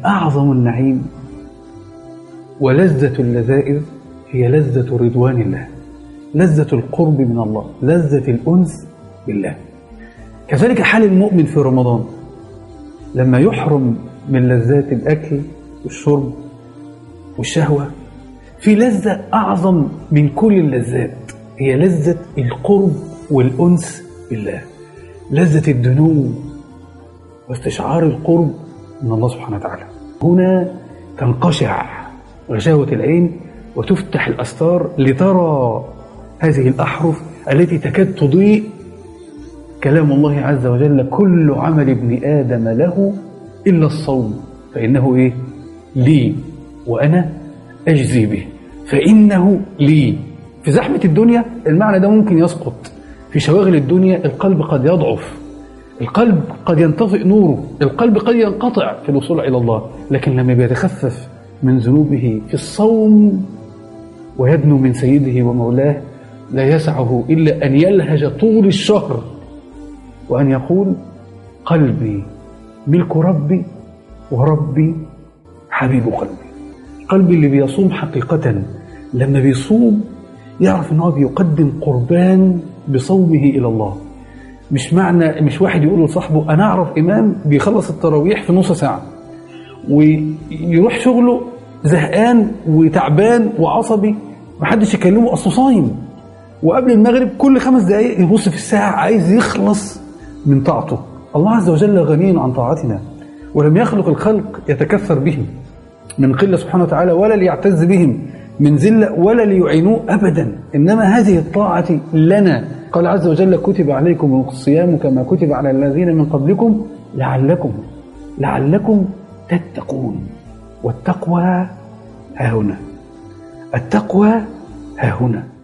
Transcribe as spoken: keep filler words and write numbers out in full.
أعظم النعيم ولذة اللذائذ هي لذة رضوان الله، لذة القرب من الله، لذة الأنس بالله. كذلك حال المؤمن في رمضان لما يحرم من لذات الأكل والشرب والشهوة، في لذة أعظم من كل اللذات، هي لذة القرب والأنس بالله، لذة الدنو واستشعار القرب من الله سبحانه وتعالى. هنا تنقشع غشاوة العين وتفتح الأستار لترى هذه الأحرف التي تكاد تضيء كلام الله عز وجل: كل عمل ابن آدم له إلا الصوم فإنه إيه؟ لي وأنا أجزي به، فإنه لي. في زحمة الدنيا المعنى ده ممكن يسقط، في شواغل الدنيا القلب قد يضعف، القلب قد ينطفئ نوره، القلب قد ينقطع في الوصول إلى الله، لكن لما بيتخفف من ذنوبه في الصوم ويدنو من سيده ومولاه لا يسعه إلا أن يلهج طول الشهر وأن يقول: قلبي ملك ربي وربي حبيب قلبي. قلبي اللي بيصوم حقيقة لما بيصوم يعرف أنه بيقدم قربان بصومه إلى الله. مش معنى مش واحد يقول لصاحبه: أنا أعرف إمام بيخلص التراويح في نص ساعة ويروح شغله زهقان وتعبان وعصبي محدش يكلمه أصله صايم، وقبل المغرب كل خمس دقايق يبص في الساعة عايز يخلص من طاعته. الله عز وجل غني عن طاعتنا، ولم يخلق الخلق يتكثر بهم من قلة سبحانه وتعالى، ولا ليعتز بهم من ذلة، ولا ليعينوه أبدا، إنما هذه الطاعة لنا. قال عز وجل: كتب عليكم الصيام كما كتب على الذين من قبلكم لعلكم لعلكم تتقون. والتقوى ها هنا، التقوى ها هنا.